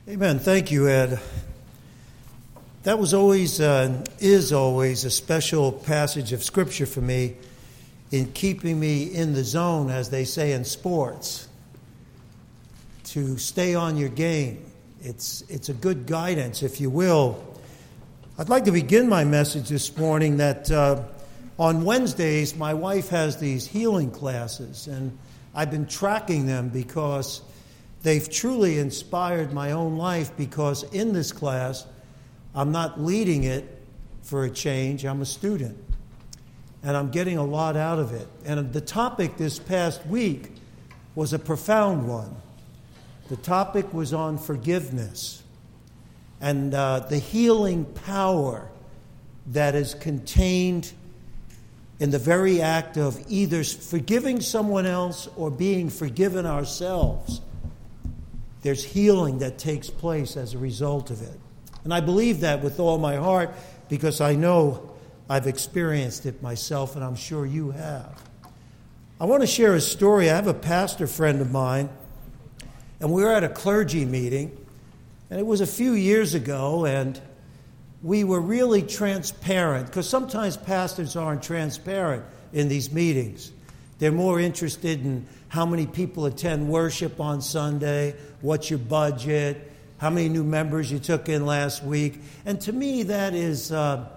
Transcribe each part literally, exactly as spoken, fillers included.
Amen. Thank you, Ed. That was always, uh, is always a special passage of Scripture for me in keeping me in the zone, as they say in sports, to stay on your game. It's, it's a good guidance, if you will. I'd like to begin my message this morning that uh, on Wednesdays, my wife has these healing classes, and I've been tracking them because they've truly inspired my own life, because in this class, I'm not leading it for a change. I'm a student, and I'm getting a lot out of it. And the topic this past week was a profound one. The topic was on forgiveness and uh, the healing power that is contained in the very act of either forgiving someone else or being forgiven ourselves. There's healing that takes place as a result of it. And I believe that with all my heart because I know I've experienced it myself, and I'm sure you have. I want to share a story. I have a pastor friend of mine, and we were at a clergy meeting, and it was a few years ago, and we were really transparent, because sometimes pastors aren't transparent in these meetings. They're more interested in how many people attend worship on Sunday, what's your budget, how many new members you took in last week. And to me, that is uh,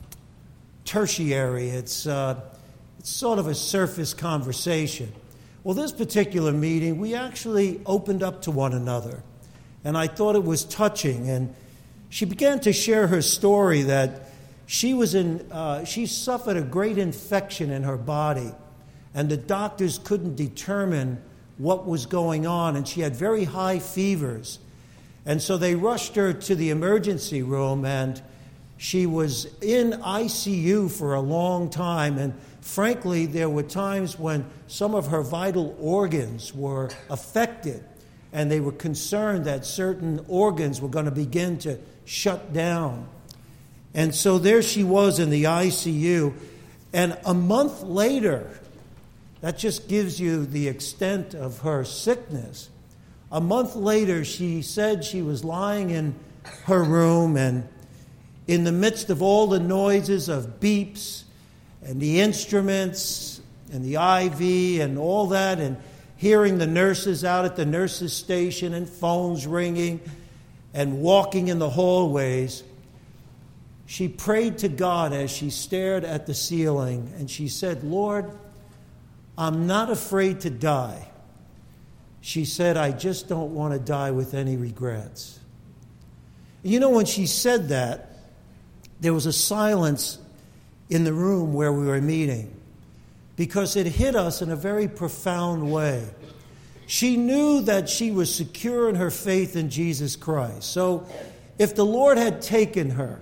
tertiary. It's, uh, it's sort of a surface conversation. Well, this particular meeting, we actually opened up to one another. And I thought it was touching. And she began to share her story that she was in, uh, she suffered a great infection in her body. And the doctors couldn't determine what was going on. And she had very high fevers. And so they rushed her to the emergency room, and she was in I C U for a long time. And frankly, there were times when some of her vital organs were affected, and they were concerned that certain organs were going to begin to shut down. And so there she was in the I C U. And a month later, that just gives you the extent of her sickness. A month later, she said she was lying in her room, and in the midst of all the noises of beeps and the instruments and the I V and all that, and hearing the nurses out at the nurses' station and phones ringing and walking in the hallways, she prayed to God as she stared at the ceiling, and she said, "Lord, I'm not afraid to die." She said, "I just don't want to die with any regrets." You know, when she said that, there was a silence in the room where we were meeting, because it hit us in a very profound way. She knew that she was secure in her faith in Jesus Christ. So if the Lord had taken her,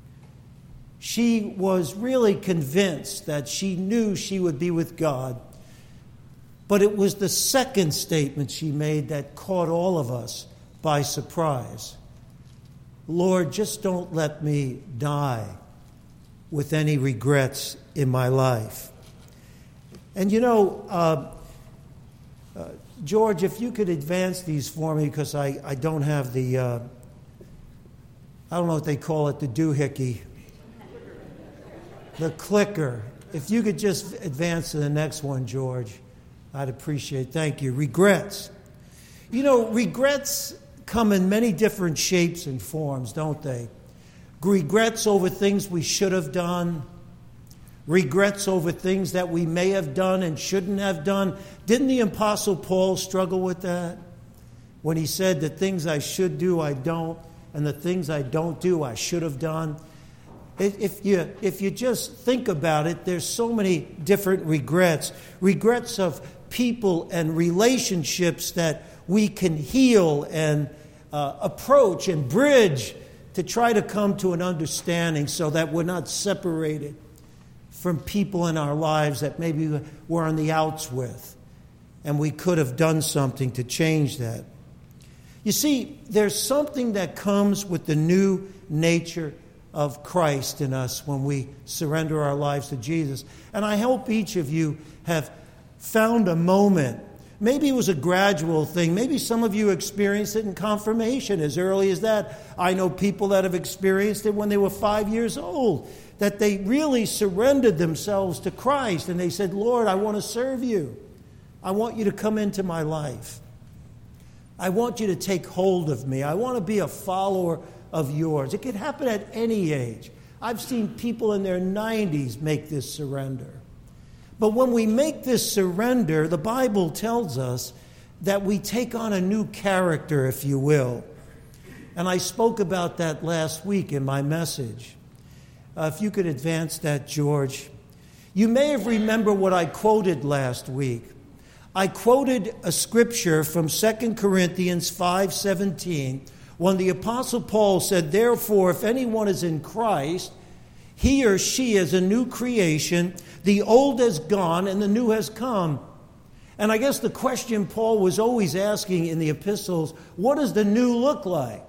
she was really convinced that she knew she would be with God. But it was the second statement she made that caught all of us by surprise. "Lord, just don't let me die with any regrets in my life." And you know, uh, uh, George, if you could advance these for me, because I, I don't have the, uh, I don't know what they call it, the doohickey, the clicker. If you could just advance to the next one, George, I'd appreciate it. Thank you. Regrets. You know, regrets come in many different shapes and forms, don't they? Regrets over things we should have done. Regrets over things that we may have done and shouldn't have done. Didn't the Apostle Paul struggle with that? When he said, "The things I should do, I don't, and the things I don't do, I should have done." If you, if you just think about it, there's so many different regrets. Regrets of people and relationships that we can heal and uh, approach and bridge to try to come to an understanding so that we're not separated from people in our lives that maybe we're on the outs with, and we could have done something to change that. You see, there's something that comes with the new nature of Christ in us when we surrender our lives to Jesus. And I hope each of you have found a moment Maybe it was a gradual thing. Maybe some of you experienced it in confirmation as early as that. I know people that have experienced it when they were five years old, that they really surrendered themselves to Christ and they said, Lord, I want to serve you. I want you to come into my life. I want you to take hold of me. I want to be a follower of yours. It could happen at any age. I've seen people in their nineties make this surrender. But when we make this surrender, the Bible tells us that we take on a new character, if you will. And I spoke about that last week in my message. Uh, if you could advance that, George. You may have remembered what I quoted last week. I quoted a scripture from Second Corinthians five seventeen, when the Apostle Paul said, therefore, if anyone is in Christ, he or she is a new creation. The old has gone and the new has come. And I guess the question Paul was always asking in the epistles, what does the new look like?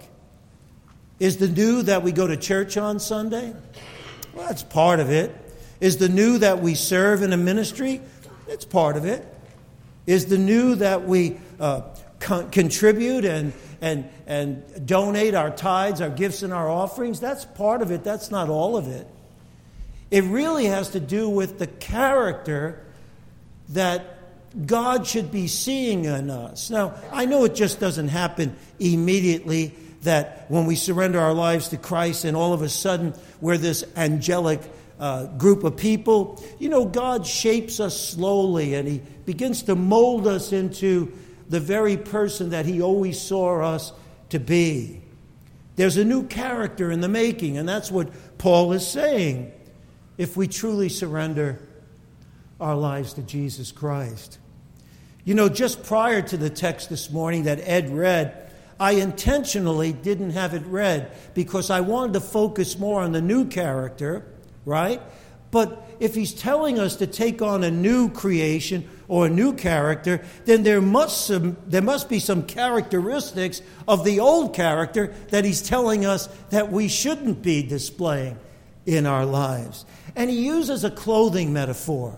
Is the new that we go to church on Sunday? Well, that's part of it. Is the new that we serve in a ministry? It's part of it. Is the new that we uh, con- contribute and, and, and donate our tithes, our gifts, and our offerings? That's part of it. That's not all of it. It really has to do with the character that God should be seeing in us. Now, I know it just doesn't happen immediately, that when we surrender our lives to Christ and all of a sudden we're this angelic uh, group of people. You know, God shapes us slowly and he begins to mold us into the very person that he always saw us to be. There's a new character in the making, and that's what Paul is saying. If we truly surrender our lives to Jesus Christ. You know, just prior to the text this morning that Ed read, I intentionally didn't have it read because I wanted to focus more on the new character, right? But if he's telling us to take on a new creation or a new character, then there must some, there must be some characteristics of the old character that he's telling us that we shouldn't be displaying in our lives. And he uses a clothing metaphor.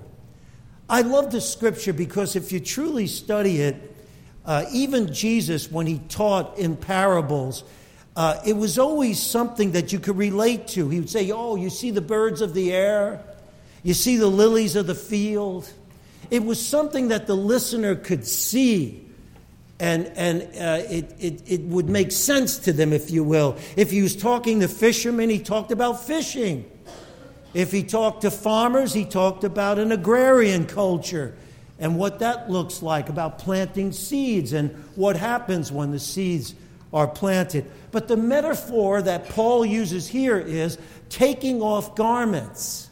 I love this scripture because if you truly study it, uh, even Jesus, when he taught in parables, uh, it was always something that you could relate to. He would say, oh, you see the birds of the air? You see the lilies of the field? It was something that the listener could see. And, and uh, it, it, it would make sense to them, if you will. If he was talking to fishermen, he talked about fishing. If he talked to farmers, he talked about an agrarian culture and what that looks like, about planting seeds and what happens when the seeds are planted. But the metaphor that Paul uses here is taking off garments.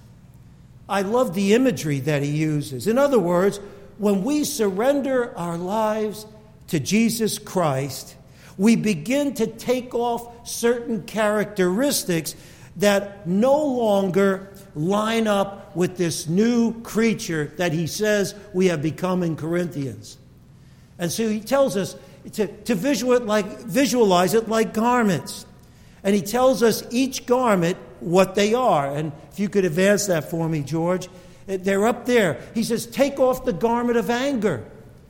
I love the imagery that he uses. In other words, when we surrender our lives to Jesus Christ, we begin to take off certain characteristics that no longer line up with this new creature that he says we have become in Corinthians. And so he tells us to, to visual it like, visualize it like garments. And he tells us each garment what they are. And if you could advance that for me, George. They're up there. He says, take off the garment of anger,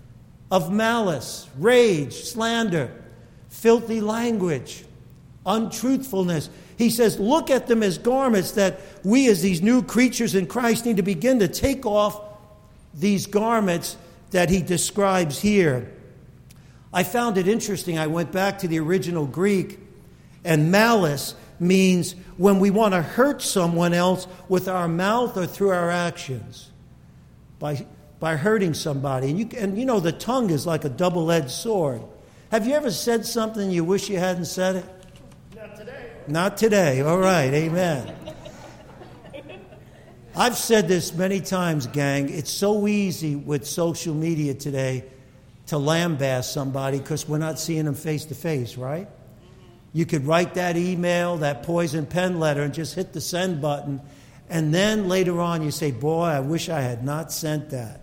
of malice, rage, slander, filthy language, untruthfulness. He says, look at them as garments that we as these new creatures in Christ need to begin to take off these garments that he describes here. I found it interesting. I went back to the original Greek, and malice means when we want to hurt someone else with our mouth or through our actions, by, by hurting somebody. And you, and you know, the tongue is like a double-edged sword. Have you ever said something you wish you hadn't said it? Not today. Not today. All right. Amen. I've said this many times, gang. It's so easy with social media today to lambaste somebody because we're not seeing them face to face, right? You could write that email, that poison pen letter, and just hit the send button. And then later on you say, boy, I wish I had not sent that.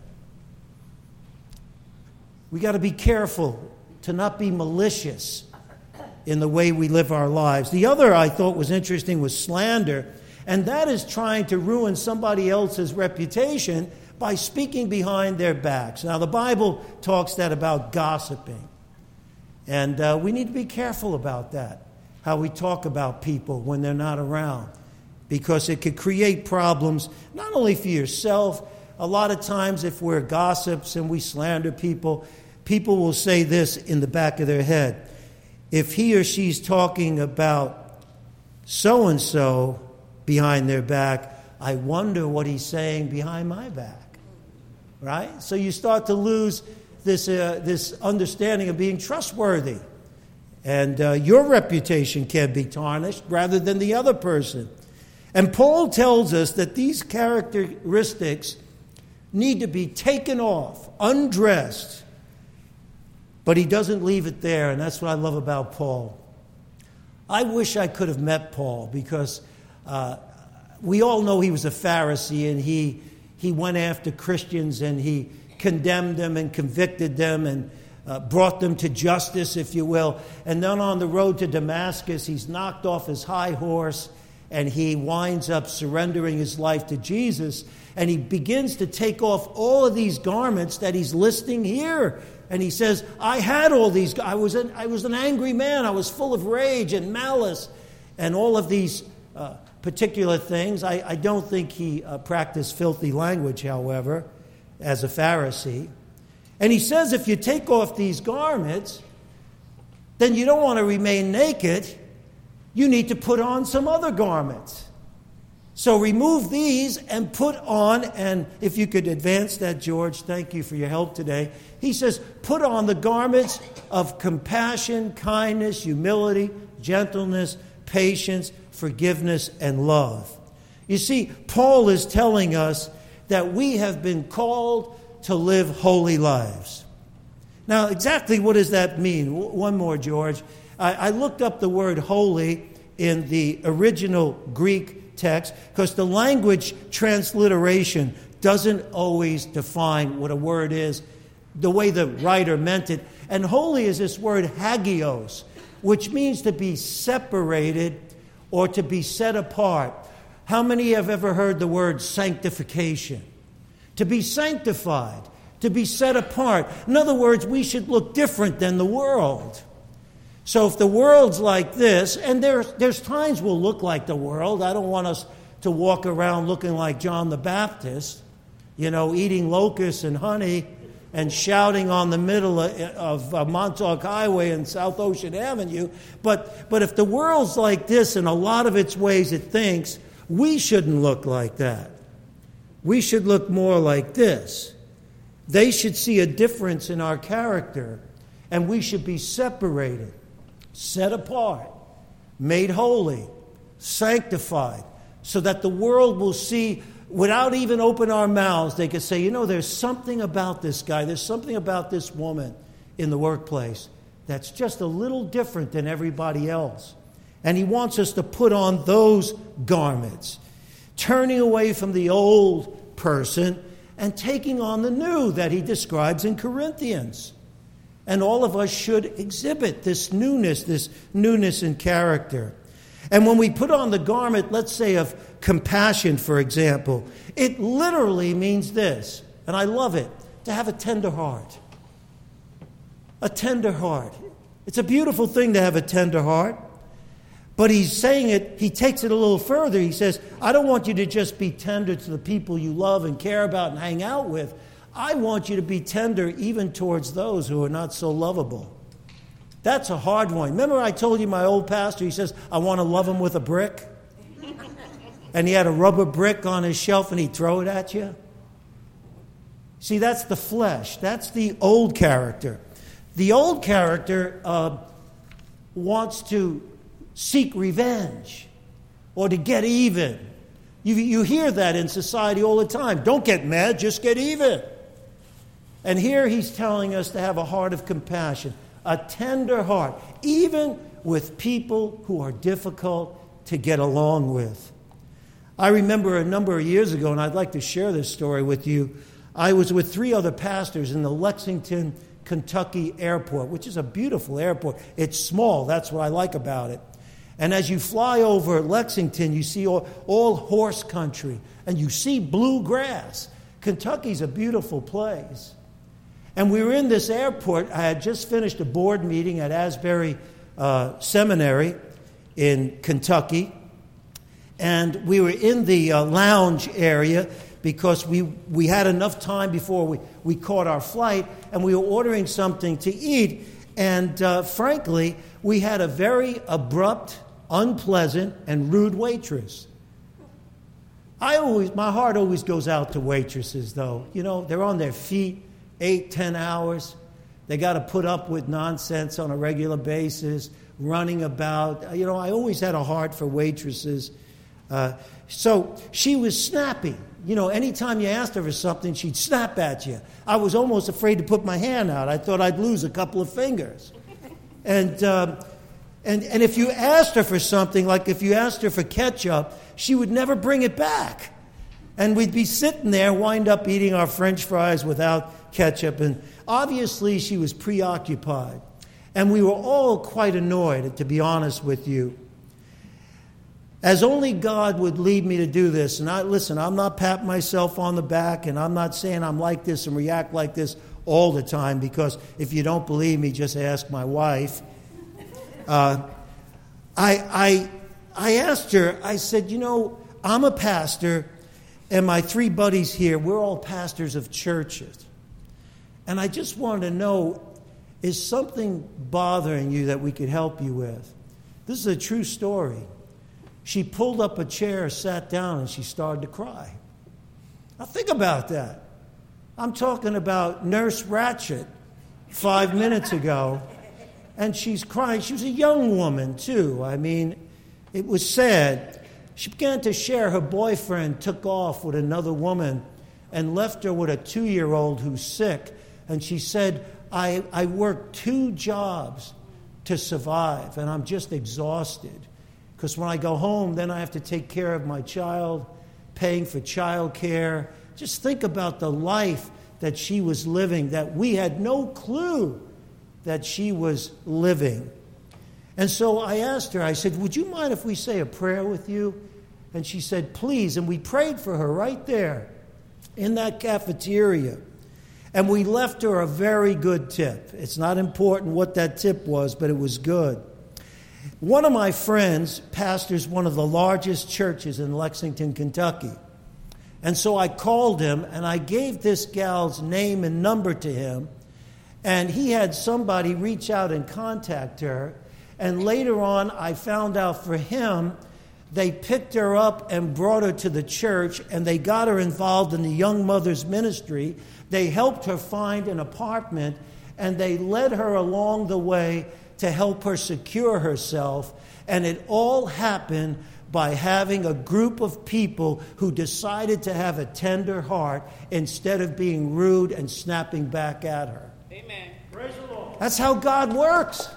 We got to be careful to not be malicious in the way we live our lives. The other I thought was interesting was slander. And that is trying to ruin somebody else's reputation by speaking behind their backs. Now, the Bible talks that about gossiping. And uh, we need to be careful about that, how we talk about people when they're not around, because it could create problems, not only for yourself. A lot of times if we're gossips and we slander people, people will say this in the back of their head. If he or she's talking about so-and-so behind their back, I wonder what he's saying behind my back. Right? So you start to lose this uh, this understanding of being trustworthy. And uh, your reputation can be tarnished rather than the other person. And Paul tells us that these characteristics need to be taken off, undressed. But he doesn't leave it there, and that's what I love about Paul. I wish I could have met Paul, because uh, we all know he was a Pharisee, and he he went after Christians, and he condemned them and convicted them and uh, brought them to justice, if you will. And then on the road to Damascus, he's knocked off his high horse, and he winds up surrendering his life to Jesus. And he begins to take off all of these garments that he's listing here. And he says, I had all these, I was an, I was an angry man. I was full of rage and malice and all of these uh, particular things. I, I don't think he uh, practiced filthy language, however, as a Pharisee. And he says, if you take off these garments, then you don't want to remain naked. You need to put on some other garments. So remove these and put on, and if you could advance that, George, thank you for your help today. He says, put on the garments of compassion, kindness, humility, gentleness, patience, forgiveness, and love. You see, Paul is telling us that we have been called to live holy lives. Now, exactly what does that mean? One more, George. I, I looked up the word holy in the original Greek text, because the language transliteration doesn't always define what a word is the way the writer meant it. And holy is this word hagios, which means to be separated or to be set apart. How many have ever heard the word sanctification? To be sanctified, to be set apart. In other words, we should look different than the world. So if the world's like this, and there's, there's times we'll look like the world. I don't want us to walk around looking like John the Baptist, you know, eating locusts and honey and shouting on the middle of, of uh, Montauk Highway and South Ocean Avenue. But, but if the world's like this in a lot of its ways it thinks, we shouldn't look like that. We should look more like this. They should see a difference in our character, and we should be separated, set apart, made holy, sanctified, so that the world will see, without even opening our mouths, they could say, you know, there's something about this guy, there's something about this woman in the workplace that's just a little different than everybody else. And he wants us to put on those garments, turning away from the old person and taking on the new that he describes in Corinthians. And all of us should exhibit this newness, this newness in character. And when we put on the garment, let's say of compassion, for example, it literally means this, and I love it, to have a tender heart. A tender heart. It's a beautiful thing to have a tender heart. But he's saying it, he takes it a little further. He says, I don't want you to just be tender to the people you love and care about and hang out with. I want you to be tender even towards those who are not so lovable. That's a hard one. Remember I told you my old pastor, he says, I want to love him with a brick? And he had a rubber brick on his shelf and he'd throw it at you? See, that's the flesh. That's the old character. The old character uh, wants to seek revenge or to get even. You, you hear that in society all the time. Don't get mad, just get even. And here he's telling us to have a heart of compassion, a tender heart, even with people who are difficult to get along with. I remember a number of years ago, and I'd like to share this story with you. I was with three other pastors in the Lexington, Kentucky airport, which is a beautiful airport. It's small. That's what I like about it. And as you fly over Lexington, you see all, all horse country, and you see blue grass. Kentucky's a beautiful place. And we were in this airport. I had just finished a board meeting at Asbury uh, Seminary in Kentucky. And we were in the uh, lounge area because we, we had enough time before we, we caught our flight, and we were ordering something to eat. And uh, frankly, we had a very abrupt, unpleasant, and rude waitress. I always, my heart always goes out to waitresses, though. You know, they're on their feet eight, ten hours. They got to put up with nonsense on a regular basis, running about. You know, I always had a heart for waitresses. Uh, so she was snappy. You know, anytime you asked her for something, she'd snap at you. I was almost afraid to put my hand out. I thought I'd lose a couple of fingers. And um, and and if you asked her for something, like if you asked her for ketchup, she would never bring it back. And we'd be sitting there, wind up eating our French fries without ketchup. And obviously she was preoccupied. And we were all quite annoyed, to be honest with you. As only God would lead me to do this. And I listen, I'm not patting myself on the back, and I'm not saying I'm like this and react like this all the time, because if you don't believe me, just ask my wife. Uh, I, I, I asked her, I said, you know, I'm a pastor, and my three buddies here, we're all pastors of churches. And I just wanted to know, is something bothering you that we could help you with? This is a true story. She pulled up a chair, sat down, and she started to cry. Now think about that. I'm talking about Nurse Ratched five minutes ago, and she's crying. She was a young woman, too. I mean, it was sad. She began to share her boyfriend took off with another woman and left her with a two-year-old who's sick. And she said, I, I work two jobs to survive, and I'm just exhausted. Because when I go home, then I have to take care of my child, paying for child care. Just think about the life that she was living, that we had no clue that she was living. And so I asked her, I said, would you mind if we say a prayer with you? And she said, please. And we prayed for her right there in that cafeteria. And we left her a very good tip. It's not important what that tip was, but it was good. One of my friends pastors one of the largest churches in Lexington, Kentucky. And so I called him, and I gave this gal's name and number to him. And he had somebody reach out and contact her. And later on, I found out for him, they picked her up and brought her to the church, and they got her involved in the Young Mothers Ministry. They helped her find an apartment, and they led her along the way to help her secure herself. And it all happened by having a group of people who decided to have a tender heart instead of being rude and snapping back at her. Amen. Praise the Lord. That's how God works.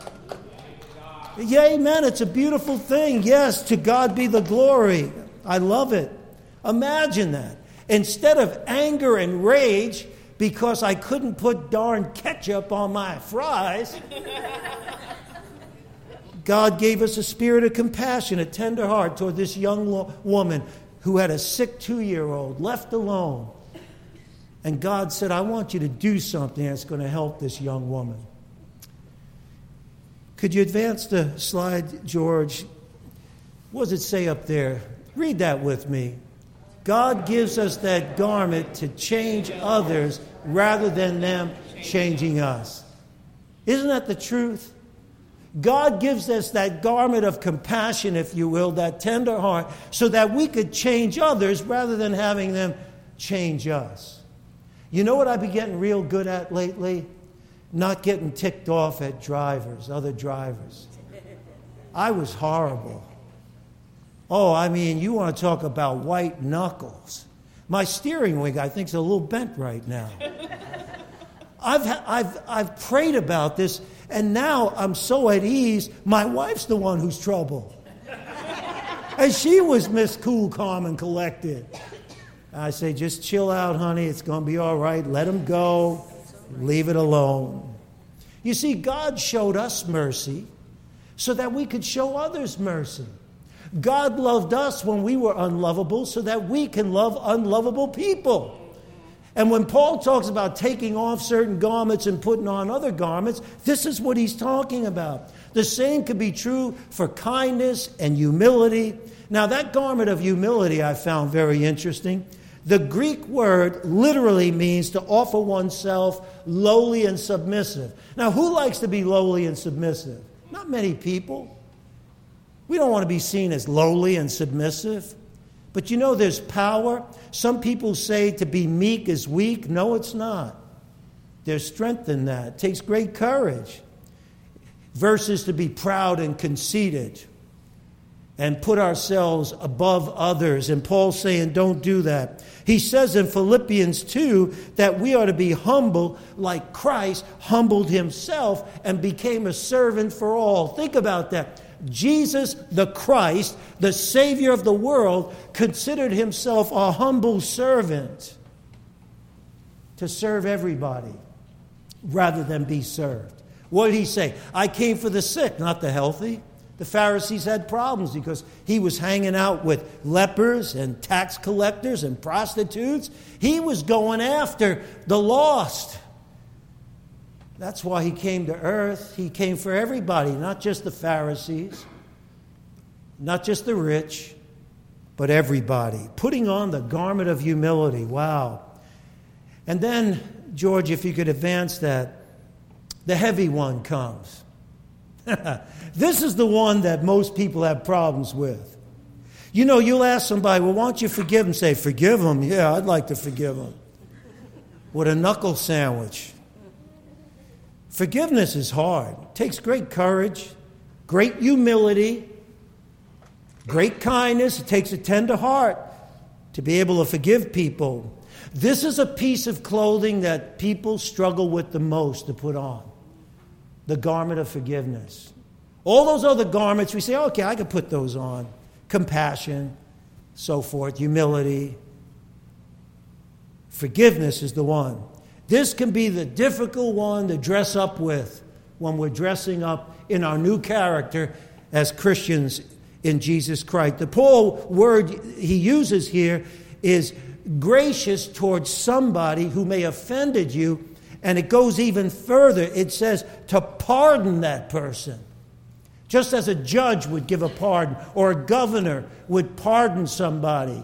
Yeah, amen. It's a beautiful thing. Yes, to God be the glory. I love it. Imagine that. Instead of anger and rage because I couldn't put darn ketchup on my fries, God gave us a spirit of compassion, a tender heart toward this young lo- woman who had a sick two-year-old left alone. And God said, I want you to do something that's going to help this young woman. Could you advance the slide, George? What does it say up there? Read that with me. God gives us that garment to change others rather than them changing us. Isn't that the truth? God gives us that garment of compassion, if you will, that tender heart, so that we could change others rather than having them change us. You know what I've been getting real good at lately? Not getting ticked off at drivers, other drivers. I was horrible. Oh, I mean, you want to talk about white knuckles. My steering wheel, I think, is a little bent right now. I've, I've, I've prayed about this, and now I'm so at ease, my wife's the one who's trouble. And she was Miss Cool, Calm, and Collected. I say, just chill out, honey. It's going to be all right. Let him go. Leave it alone. You see, God showed us mercy so that we could show others mercy. God loved us when we were unlovable so that we can love unlovable people. And when Paul talks about taking off certain garments and putting on other garments, this is what he's talking about. The same could be true for kindness and humility. Now, that garment of humility I found very interesting. The Greek word literally means to offer oneself lowly and submissive. Now, who likes to be lowly and submissive? Not many people. We don't want to be seen as lowly and submissive. But you know, there's power. Some people say to be meek is weak. No, it's not. There's strength in that. It takes great courage. Versus to be proud and conceited and put ourselves above others. And Paul's saying, don't do that. He says in Philippians two that we are to be humble like Christ humbled himself and became a servant for all. Think about that. Jesus, the Christ, the Savior of the world, considered himself a humble servant to serve everybody rather than be served. What did he say? I came for the sick, not the healthy. The Pharisees had problems because he was hanging out with lepers and tax collectors and prostitutes. He was going after the lost. That's why he came to earth. He came for everybody, not just the Pharisees, not just the rich, but everybody. Putting on the garment of humility. Wow. And then, George, if you could advance that, the heavy one comes. This is the one that most people have problems with. You know, you'll ask somebody, well, why don't you forgive him? Say, forgive him? Yeah, I'd like to forgive him. With a knuckle sandwich. Forgiveness is hard. It takes great courage, great humility, great kindness. It takes a tender heart to be able to forgive people. This is a piece of clothing that people struggle with the most to put on. The garment of forgiveness. All those other garments, we say, okay, I can put those on. Compassion, so forth, humility. Forgiveness is the one. This can be the difficult one to dress up with when we're dressing up in our new character as Christians in Jesus Christ. The Paul word he uses here is gracious towards somebody who may have offended you, and it goes even further. It says to pardon that person. Just as a judge would give a pardon or a governor would pardon somebody.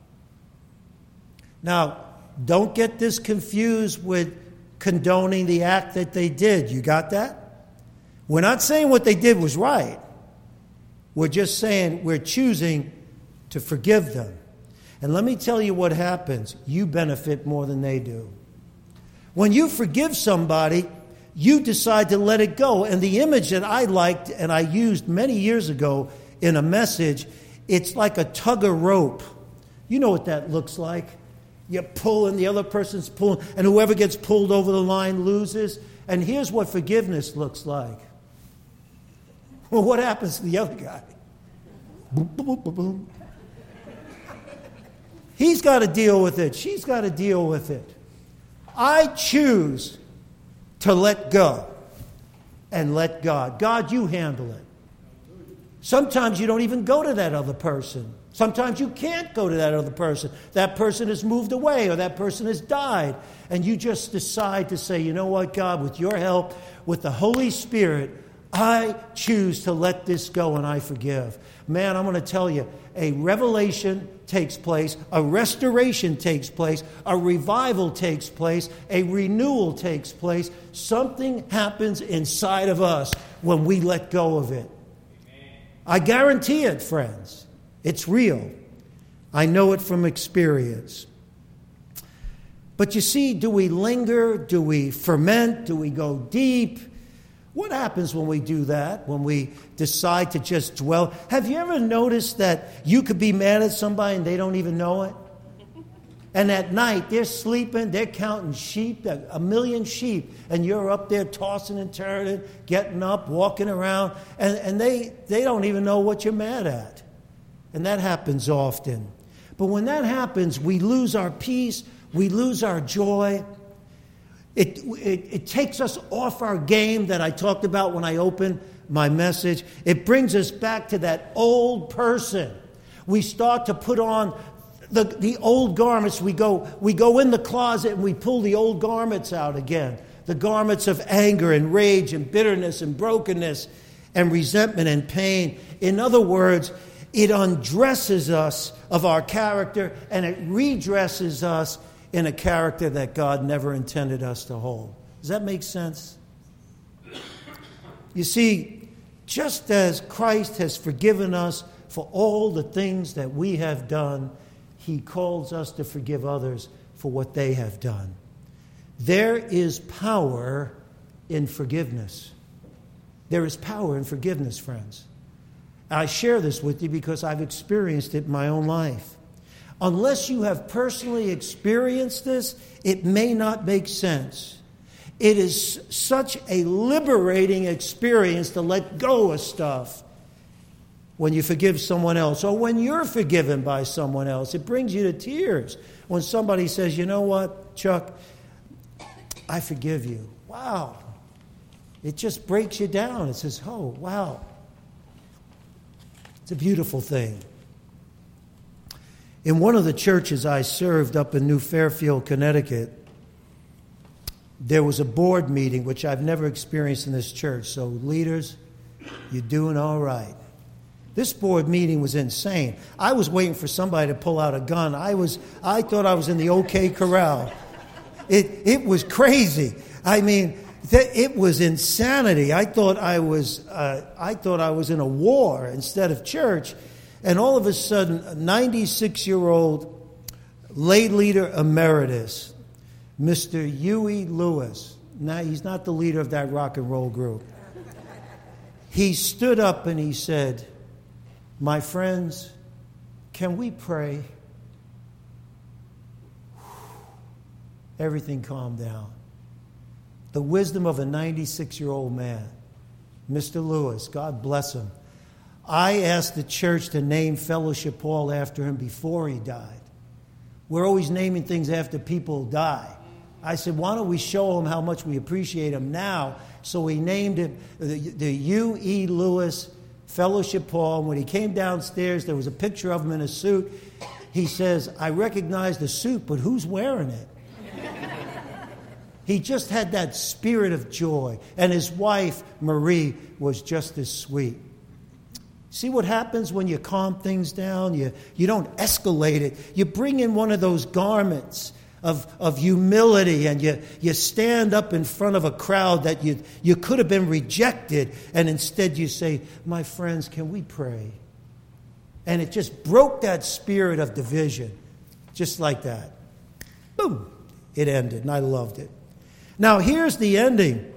Now, don't get this confused with condoning the act that they did. You got that? We're not saying what they did was right. We're just saying we're choosing to forgive them. And let me tell you what happens. You benefit more than they do. When you forgive somebody, you decide to let it go. And the image that I liked and I used many years ago in a message, it's like a tug of rope. You know what that looks like. You pull and the other person's pulling, and whoever gets pulled over the line loses. And here's what forgiveness looks like. Well, what happens to the other guy? Boom, boom, boom, boom, boom. He's got to deal with it. She's got to deal with it. I choose to let go and let God. God, you handle it. Sometimes you don't even go to that other person. Sometimes you can't go to that other person. That person has moved away or that person has died. And you just decide to say, you know what, God, with your help, with the Holy Spirit, I choose to let this go and I forgive. Man, I'm going to tell you, a revelation takes place, a restoration takes place, a revival takes place, a renewal takes place. Something happens inside of us when we let go of it. I guarantee it, friends. It's real. I know it from experience. But you see, do we linger? Do we ferment? Do we go deep? What happens when we do that, when we decide to just dwell? Have you ever noticed that you could be mad at somebody and they don't even know it? And at night, they're sleeping, they're counting sheep, a million sheep, and you're up there tossing and turning, getting up, walking around, and, and they, they don't even know what you're mad at. And that happens often. But when that happens, we lose our peace, we lose our joy. It, it, it takes us off our game that I talked about when I opened my message. It brings us back to that old person. We start to put on the, the old garments. We go, we go in the closet and we pull the old garments out again. The garments of anger and rage and bitterness and brokenness and resentment and pain. In other words, it undresses us of our character and it redresses us in a character that God never intended us to hold. Does that make sense? You see, just as Christ has forgiven us for all the things that we have done, he calls us to forgive others for what they have done. There is power in forgiveness. There is power in forgiveness, friends. I share this with you because I've experienced it in my own life. Unless you have personally experienced this, it may not make sense. It is such a liberating experience to let go of stuff when you forgive someone else or when you're forgiven by someone else. It brings you to tears when somebody says, you know what, Chuck, I forgive you. Wow. It just breaks you down. It says, oh, wow. It's a beautiful thing. In one of the churches I served up in New Fairfield, Connecticut, there was a board meeting, which I've never experienced in this church. So, leaders, you're doing all right. This board meeting was insane. I was waiting for somebody to pull out a gun. I was, I thought I was in the OK Corral. It, it was crazy. I mean, th- it was insanity. I thought I was, uh, I thought I was in a war instead of church. And all of a sudden, a ninety-six-year-old lay leader emeritus, Mister Huey Lewis. Now, he's not the leader of that rock and roll group. He stood up and he said, my friends, can we pray? Everything calmed down. The wisdom of a ninety-six-year-old man, Mister Lewis, God bless him. I asked the church to name Fellowship Hall after him before he died. We're always naming things after people die. I said, why don't we show him how much we appreciate him now? So we named it the, the U E Lewis Fellowship Hall. And when he came downstairs, there was a picture of him in a suit. He says, I recognize the suit, but who's wearing it? He just had that spirit of joy. And his wife, Marie, was just as sweet. See what happens when you calm things down? You, you don't escalate it. You bring in one of those garments of, of humility and you, you stand up in front of a crowd that you, you could have been rejected. And instead you say, my friends, can we pray? And it just broke that spirit of division. Just like that. Boom. It ended. And I loved it. Now here's the ending.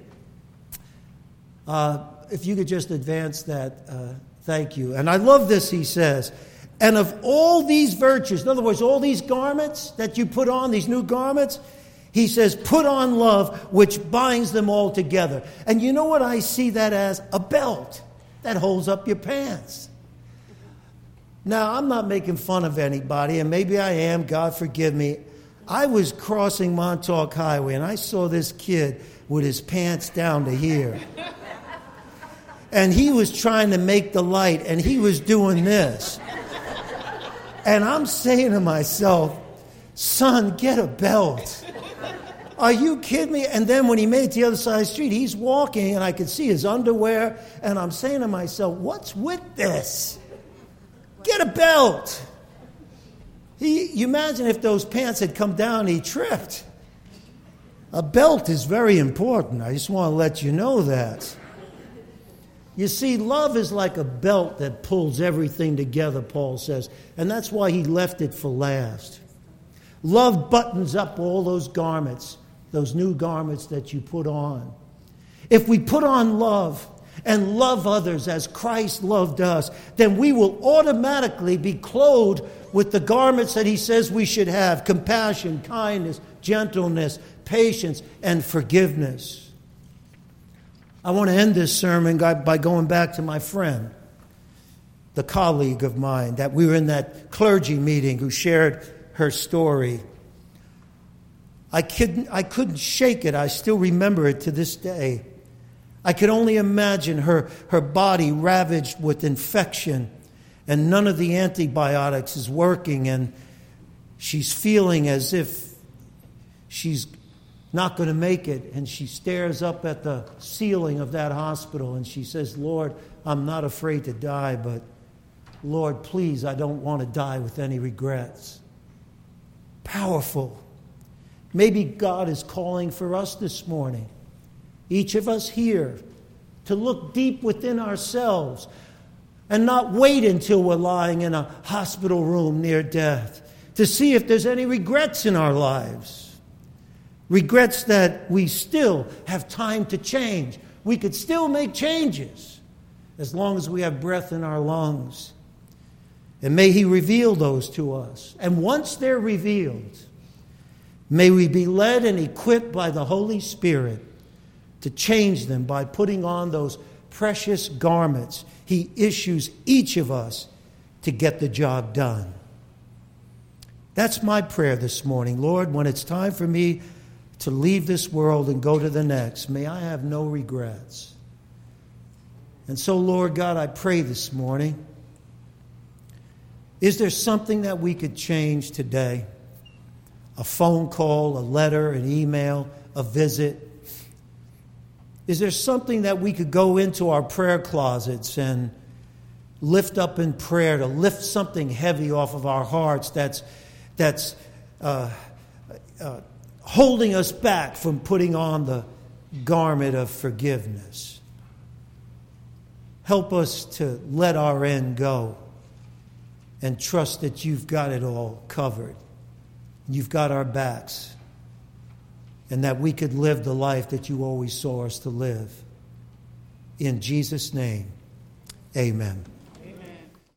Uh, if you could just advance that. Uh, Thank you. And I love this, he says. And of all these virtues, in other words, all these garments that you put on, these new garments, he says, put on love, which binds them all together. And you know what I see that as? A belt that holds up your pants. Now, I'm not making fun of anybody, and maybe I am, God forgive me. I was crossing Montauk Highway, and I saw this kid with his pants down to here. And he was trying to make the light, and he was doing this. And I'm saying to myself, son, get a belt. Are you kidding me? And then when he made it to the other side of the street, he's walking, and I could see his underwear, and I'm saying to myself, what's with this? Get a belt. He, you imagine if those pants had come down and he tripped. A belt is very important. I just want to let you know that. You see, love is like a belt that pulls everything together, Paul says. And that's why he left it for last. Love buttons up all those garments, those new garments that you put on. If we put on love and love others as Christ loved us, then we will automatically be clothed with the garments that he says we should have: compassion, kindness, gentleness, patience, and forgiveness. I want to end this sermon by going back to my friend, the colleague of mine that we were in that clergy meeting who shared her story. I couldn't, I couldn't shake it. I still remember it to this day. I could only imagine her, her body ravaged with infection, and none of the antibiotics is working, and she's feeling as if she's not going to make it, and she stares up at the ceiling of that hospital and she says, Lord, I'm not afraid to die, but Lord, please, I don't want to die with any regrets. Powerful. Maybe God is calling for us this morning, each of us here, to look deep within ourselves and not wait until we're lying in a hospital room near death to see if there's any regrets in our lives. Regrets that we still have time to change. We could still make changes as long as we have breath in our lungs. And may He reveal those to us. And once they're revealed, may we be led and equipped by the Holy Spirit to change them by putting on those precious garments He issues each of us to get the job done. That's my prayer this morning. Lord, when it's time for me to leave this world and go to the next, may I have no regrets. And so, Lord God, I pray this morning, is there something that we could change today? A phone call, a letter, an email, a visit? Is there something that we could go into our prayer closets and lift up in prayer, to lift something heavy off of our hearts that's, that's uh, uh, holding us back from putting on the garment of forgiveness? Help us to let our end go and trust that You've got it all covered. You've got our backs, and that we could live the life that You always saw us to live. In Jesus' name, amen.